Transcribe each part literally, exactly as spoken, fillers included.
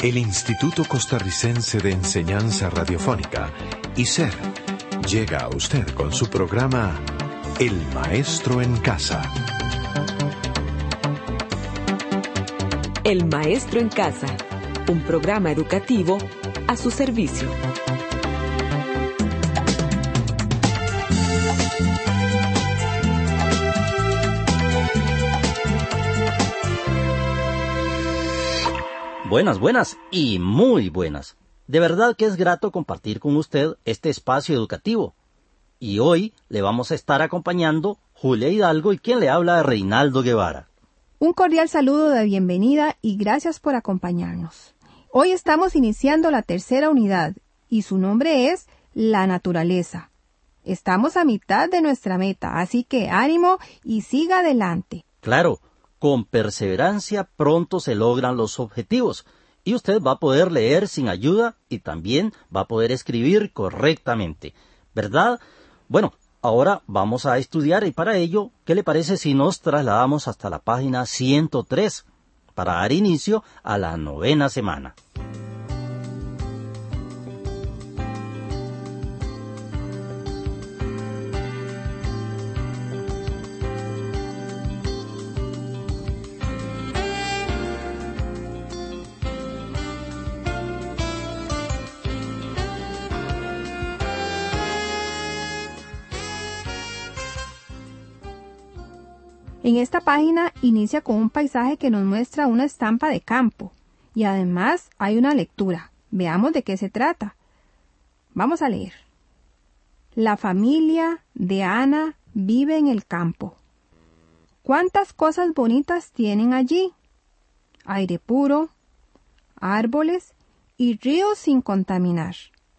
El Instituto Costarricense de Enseñanza Radiofónica, I C E R, llega a usted con su programa El Maestro en Casa. El Maestro en Casa, un programa educativo a su servicio. Buenas, buenas y muy buenas. De verdad que es grato compartir con usted este espacio educativo. Y hoy le vamos a estar acompañando Julia Hidalgo y quien le habla, Reinaldo Guevara. Un cordial saludo de bienvenida y gracias por acompañarnos. Hoy estamos iniciando la tercera unidad y su nombre es La Naturaleza. Estamos a mitad de nuestra meta, así que ánimo y siga adelante. Claro. Con perseverancia pronto se logran los objetivos y usted va a poder leer sin ayuda y también va a poder escribir correctamente, ¿verdad? Bueno, ahora vamos a estudiar y para ello, ¿qué le parece si nos trasladamos hasta la página ciento tres para dar inicio a la novena semana? En esta página inicia con un paisaje que nos muestra una estampa de campo y además hay una lectura. Veamos de qué se trata. Vamos a leer. La familia de Ana vive en el campo. ¿Cuántas cosas bonitas tienen allí? Aire puro, árboles y ríos sin contaminar.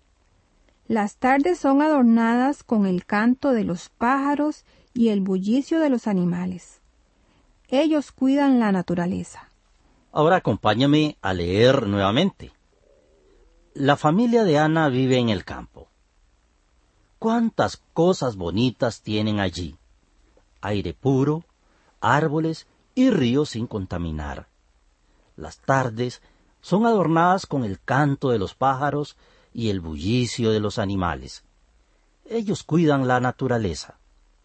Las tardes son adornadas con el canto de los pájaros y el bullicio de los animales. Ellos cuidan la naturaleza. Ahora acompáñame a leer nuevamente. La familia de Ana vive en el campo. ¿Cuántas cosas bonitas tienen allí? Aire puro, árboles y ríos sin contaminar. Las tardes son adornadas con el canto de los pájaros y el bullicio de los animales. Ellos cuidan la naturaleza.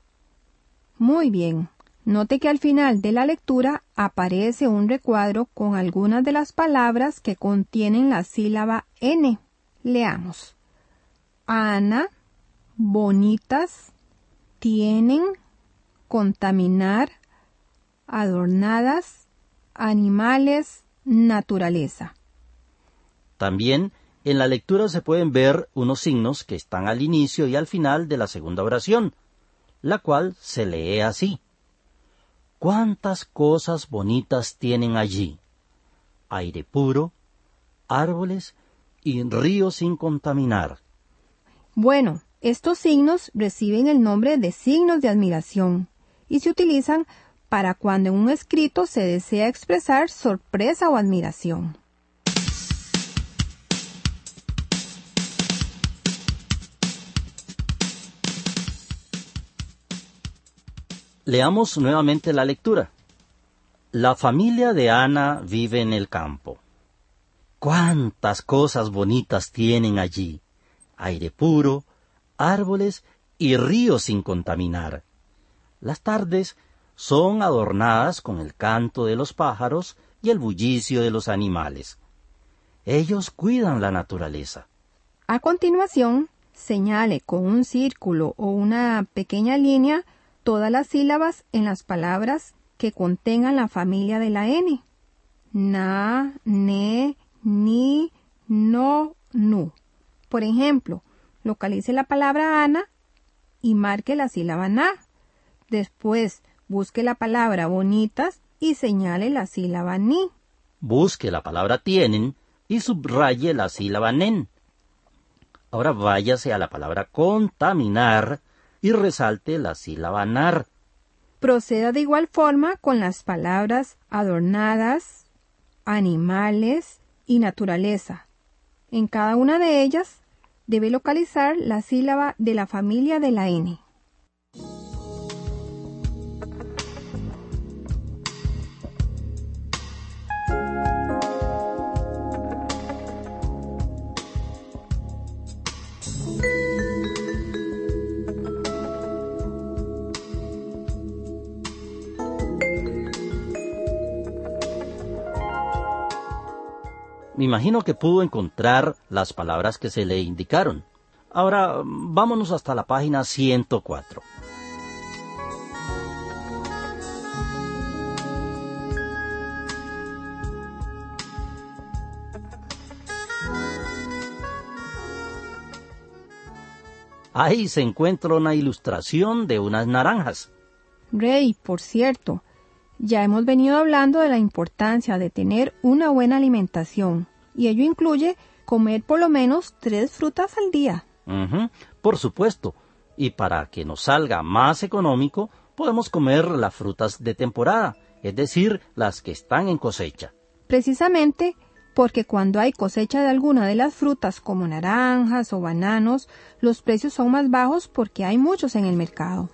Muy bien. Note que al final de la lectura aparece un recuadro con algunas de las palabras que contienen la sílaba N. Leamos. Ana, bonitas, tienen, contaminar, adornadas, animales, naturaleza. También en la lectura se pueden ver unos signos que están al inicio y al final de la segunda oración, la cual se lee así. ¿Cuántas cosas bonitas tienen allí? Aire puro, árboles y ríos sin contaminar. Bueno, estos signos reciben el nombre de signos de admiración y se utilizan para cuando en un escrito se desea expresar sorpresa o admiración. Leamos nuevamente la lectura. La familia de Ana vive en el campo. ¿Cuántas cosas bonitas tienen allí? Aire puro, árboles y ríos sin contaminar. Las tardes son adornadas con el canto de los pájaros y el bullicio de los animales. Ellos cuidan la naturaleza. A continuación, señale con un círculo o una pequeña línea todas las sílabas en las palabras que contengan la familia de la N. Na, ne, ni, no, nu. Por ejemplo, localice la palabra Ana y marque la sílaba na. Después, busque la palabra bonitas y señale la sílaba ni. Busque la palabra tienen y subraye la sílaba nen. Ahora váyase a la palabra contaminar y resalte la sílaba nar. Proceda de igual forma con las palabras adornadas, animales y naturaleza. En cada una de ellas debe localizar la sílaba de la familia de la N. Me imagino que pudo encontrar las palabras que se le indicaron. Ahora, vámonos hasta la página ciento cuatro. Ahí se encuentra una ilustración de unas naranjas. Rey, por cierto, ya hemos venido hablando de la importancia de tener una buena alimentación, y ello incluye comer por lo menos tres frutas al día. Uh-huh, por supuesto, y para que nos salga más económico, podemos comer las frutas de temporada, es decir, las que están en cosecha. Precisamente porque cuando hay cosecha de alguna de las frutas como naranjas o bananos, los precios son más bajos porque hay muchos en el mercado.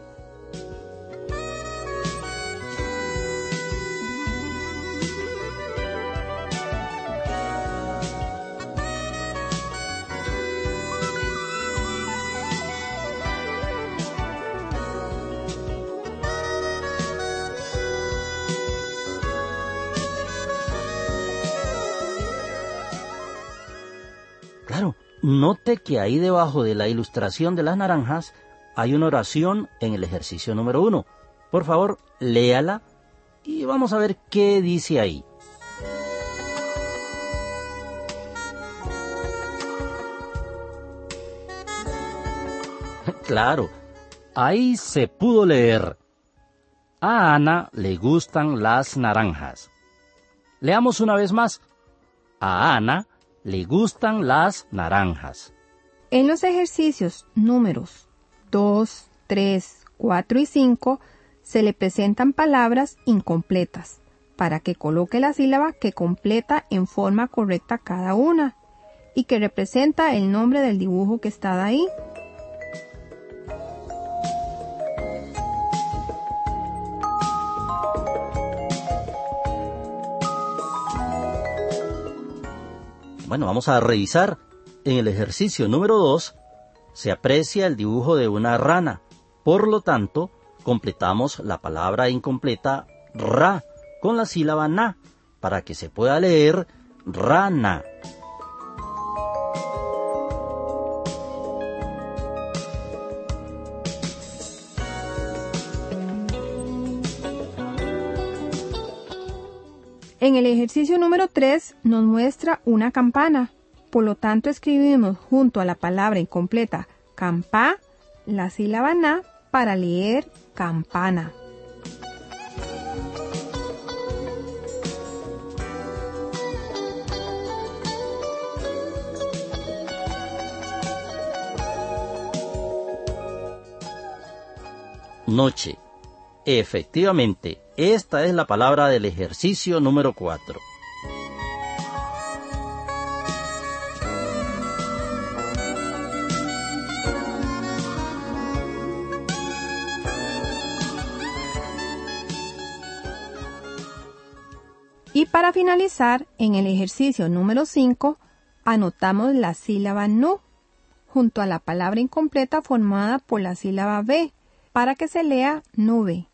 Claro, note que ahí debajo de la ilustración de las naranjas hay una oración en el ejercicio número uno. Por favor, léala y vamos a ver qué dice ahí. Claro, ahí se pudo leer. A Ana le gustan las naranjas. Leamos una vez más. A Ana le gustan las naranjas. En los ejercicios números dos, tres, cuatro y cinco se le presentan palabras incompletas para que coloque la sílaba que completa en forma correcta cada una y que representa el nombre del dibujo que está ahí. Bueno, vamos a revisar. En el ejercicio número dos se aprecia el dibujo de una rana. Por lo tanto, completamos la palabra incompleta ra con la sílaba na para que se pueda leer rana. En el ejercicio número tres nos muestra una campana. Por lo tanto, escribimos junto a la palabra incompleta campá la sílaba na para leer campana. Noche. Efectivamente, esta es la palabra del ejercicio número cuatro. Y para finalizar, en el ejercicio número cinco, anotamos la sílaba nu junto a la palabra incompleta formada por la sílaba b para que se lea nube.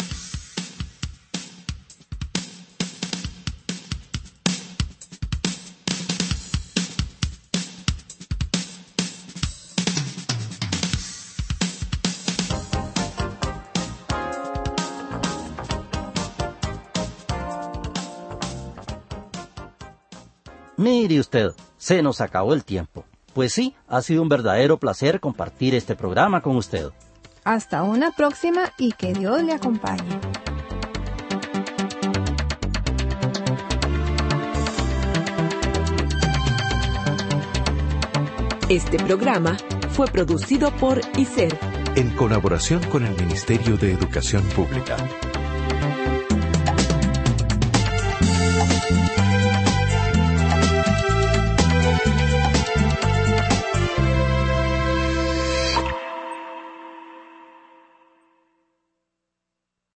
Mire usted, se nos acabó el tiempo. Pues sí, ha sido un verdadero placer compartir este programa con usted. Hasta una próxima y que Dios le acompañe. Este programa fue producido por I S E R, en colaboración con el Ministerio de Educación Pública.